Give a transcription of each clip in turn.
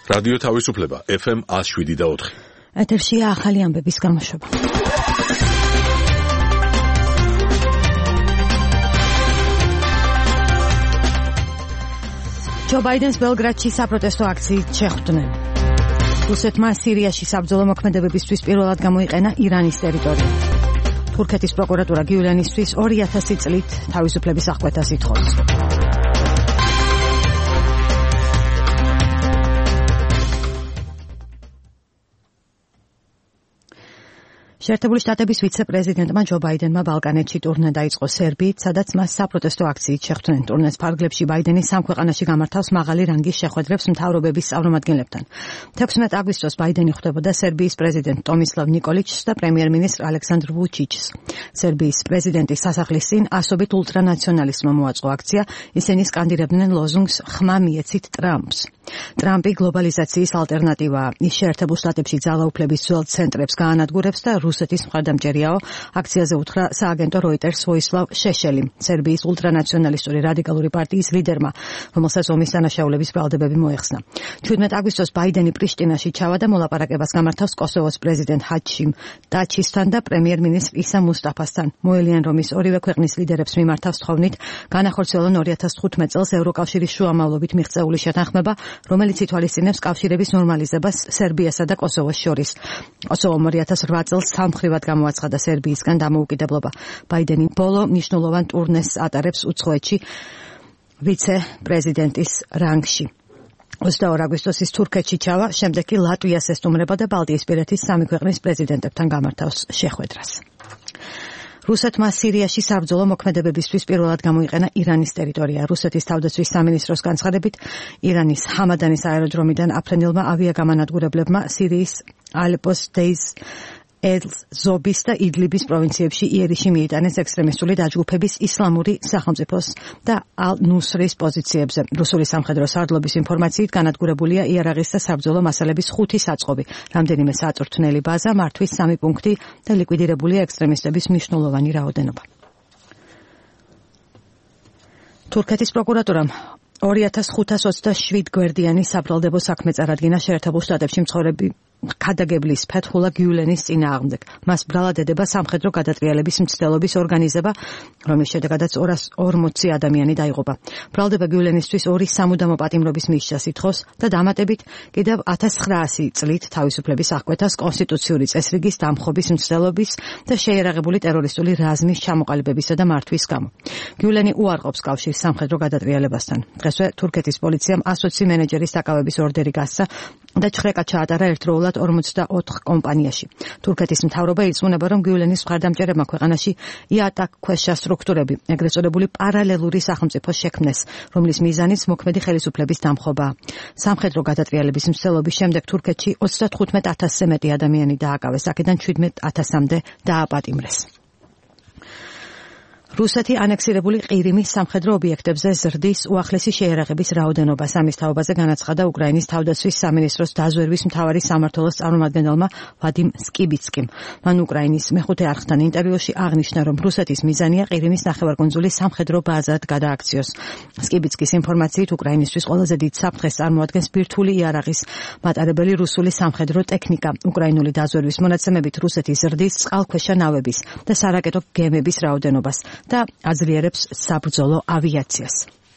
რადიო თავისუფლება FM 107.4. ეთერშია ახალი ამბების გამოშვება. ჯო ბაიდენს ბელგრადში საპროტესტო აქციით შეხვდნენ. რუსეთმა სირიაში საბრძოლო მოქმედებებისთვის პირველად გამოიყენა ირანის ტერიტორია. თურქეთის პროკურატურა გიულენისთვის 2000 წლით თავისუფლების აღკვეთას ითხოვს. შეერთებული შტატების ვიცე-პრეზიდენტმა ჯო ბაიდენმა ბალკანეთში ტურნე დაიწყო სერბიით, სადაც მას საპროტესტო აქციით შეხვდნენ. ტურნეს ფარგლებში ბაიდენი სამ ქვეყანაში გამართავს მაღალი რანგის შეხვედრებს მთავრობების წარმომადგენლებთან. 16 აგვისტოს ბაიდენი ხვდებოდა სერბიის პრეზიდენტ ტომისლავ ნიკოლიჩს და პრემიერ-მინისტრ ალექსანდრ ვუჩიჩს. სერბიის პრეზიდენტის სასახლის წინ ასობით ულტრანაციონალისტმა მოაწყო აქცია, ისინი სკანდირებდნენ ლოზუნგს ხმა მიეცით ტრამპს. ტრამპი გლობალიზაციის ალტერნატივაა. ის შეერთებულ შტატებში ძალაუფლების ძველ ცენტრებს გაანადგურებს და რუსეთის მხარდამჭერიაო. აქციაზე უთხრა სააგენტო როიტერს ვოისლავ შეშელი, სერბიის ულტრანაციონალისტური რადიკალური პარტიის ლიდერმა, რომელსაც ომის დანაშაულების ბრალდებები მოეხსნა. 17 აგვისტოს ბაიდენი პრიშტინაში ჩავა და მოლაპარაკებას გამართავს კოსოვოს პრეზიდენტ ჰაჩიმ ტაჩისთან და პრემიერ-მინისტრ ისა მუსტაფასთან. მოელიან, რომ ის ორივე ქვეყნის ლიდერებს მიმართავს თხოვნით განახორციელონ 2015 წელს ევროკავშირის შუამავლობით მიღწეული შეთანხმება, რომელიც ითვალისწინებს კავშირების ნორმალიზებას სერბიასა და კოსოვოს შორის. კოსოვომ 2008 წელს სამხრივად გამოაცხადა სერბიისგან დამოუკიდებლობა. ბაიდენი ბოლო მნიშვნელოვან ტურნეს ატარებს უცხოეთში ვიცე-პრეზიდენტის რანგში. 22 აგვისტოს ის თურქეთში ჩავა, შემდეგ კი ლატვიას ესტუმრება და ბალტიისპირეთის სამი ქვეყნის პრეზიდენტებთან გამართავს შეხვედრას. რუსეთმა სირიაში საბრძოლო მოქმედებებისთვის პირველად გამოიყენა ირანის ტერიტორია. რუსეთის თავდაცვის სამინისტროს განცხადებით, ირანის ჰამადანის აეროდრომიდან აფრენილმა ავიაგამანადგურებლებმა სირიის ალეპოს დეის ელ-ზობის და იდლიბის პროვინციებში იერიში მიიტანეს ექსტრემისტული დაჯგუფების ისლამური სახელმწიფოს და ალ-ნუსრის პოზიციებზე. რუსული სამხედრო სარდლობის ინფორმაციით განადგურებულია იარაღის და საბრძოლო მასალების 5 საწყობი, რამდენიმე საწვრთნელი ბაზა, მართვის 3 პუნქტი და ლიკვიდირებულია ექსტრემისტების მნიშვნელოვანი რაოდენობა. თურქეთის პროკურატურამ 2527 გვერდიანი საბრალდებო საქმე წარადგინა შეერთებულ შტატებში მცხოვრები ქადაგებლის ფეთხულა გიულენის წინააღმდეგ. მას ბრალად ედება სამხედრო გადატრიალების მცდელობის ორგანიზება, რომლის შედეგადაც 240 ადამიანი დაიღუპა. ბრალდება გიულენისთვის 2 სამუდამო პატიმრობის მისჯას ითხოვს და დამატებით კიდევ 1900 წლით თავისუფლების აღკვეთას კონსტიტუციური წესრიგის დამხობის მცდელობის და შეიარაღებული ტერორისტული რაზმის ჩამოყალიბებისა და მართვის გამო. გიულენი უარყოფს კავშირს სამხედრო გადატრიალებასთან. დღესვე თურქეთის პოლიციამ 120 მენეჯერის დაკავების ორდერი გასცა და ჩხრეკა ჩაატარა ერთდროულად 44 კომპანიაში. თურქეთის მთავრობა ირწმუნება, რომ გიულენის მხარდამჭერებმა ქვეყანაში იატაკქვეშა სტრუქტურები, ეგრეთ წოდებული პარალელური სახელმწიფო შექმნეს, რომლის მიზანიც მოქმედი ხელისუფლების დამხობაა. სამხედრო გადატრიალების მცდელობის შემდეგ თურქეთში 35000-ზე მეტი ადამიანი დააკავეს, აქედან 17000-მდე დააპატიმრეს. რუსეთი ანექსირებული ყირიმის სამხედრო ობიექტებზე ზრდის უახლესი შეიარაღების რაოდენობას. ამის თაობაზე განაცხადა უკრაინის თავდაცვის სამინისტროს დაზვერვის მთავარი სამმართველოს წარმომადგენელმა ვადიმ სკიბიცკიმ. მან უკრაინის მეხუთე არხთან ინტერვიუში აღნიშნა, რომ რუსეთის მიზანია ყირიმის ნახევარკუნძული სამხედრო ბაზად გადააქციოს. სკიბიცკის ინფორმაციით, უკრაინისთვის ყველაზე დიდ საფრთხეს წარმოადგენს ბირთვული იარაღის მატარებელი რუსული სამხედრო ტექნიკა. უკრაინული დაზვერვის მონაცემებით რუსეთი ზრდის წყალქვეშა ნავების და სარაკეტო გემების რაოდენობას და აძლიერებს საბრძოლო ავიაციას.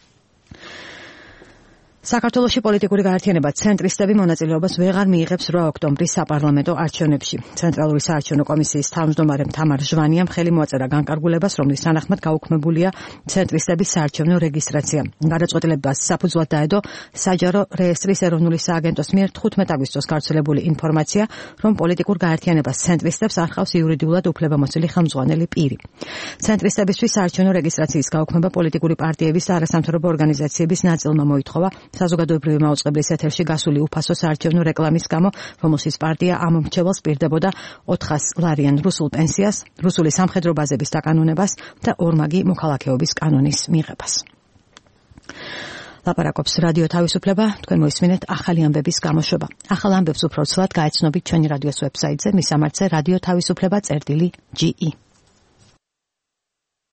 საქართველოში პოლიტიკური გაერთიანება ცენტრისტები მონაწილეობას ვეღარ მიიღებს 8 ოქტომბრის საპარლამენტო არჩევნებში. ცენტრალური საარჩევნო კომისიის თავმჯდომარემ თამარ ჟვანიამ ხელი მოაწერა განკარგულებას, რომლის თანახმად გაუქმებულია ცენტრისტების საარჩევნო რეგისტრაცია. გადაწყვეტილებას საფუძვლად დაედო საჯარო რეესტრის ეროვნული სააგენტოს მიერ 15 აგვისტოს გავრცელებული ინფორმაცია, რომ პოლიტიკურ გაერთიანებას ცენტრისტებს არ ხავს იურიდიულად უფლებამოსილი ხელმძღვანელი პირი. ცენტრისტებისთვის საარჩევნო რეგისტრაციის გაუქმება პოლიტიკური პარტიების და არასამთავრობო ორგანიზაციების ნაწილმა მოითხოვა საზოგადოებრივი მაუწყებლის ეთერში გასული უფასო საარჩევნო რეკლამის გამო, რომელშიც პარტია ამ მრჩეველს პირდებოდა 400 ლარიან რუსულ პენსიას, რუსული სამხედრო ბაზების დაკანონებას და ორმაგი მოქალაქეობის კანონის მიღებას. ლაპარაკობს რადიო თავისუფლება, თქვენ მოისმინეთ ახალი ამბების გამოშვება. ახალ ამბებს უფრო ცვლად გაეცნობით ჩვენი რადიოს ვებსაიტზე, მის სამარცზე რადიო თავისუფლება.ge.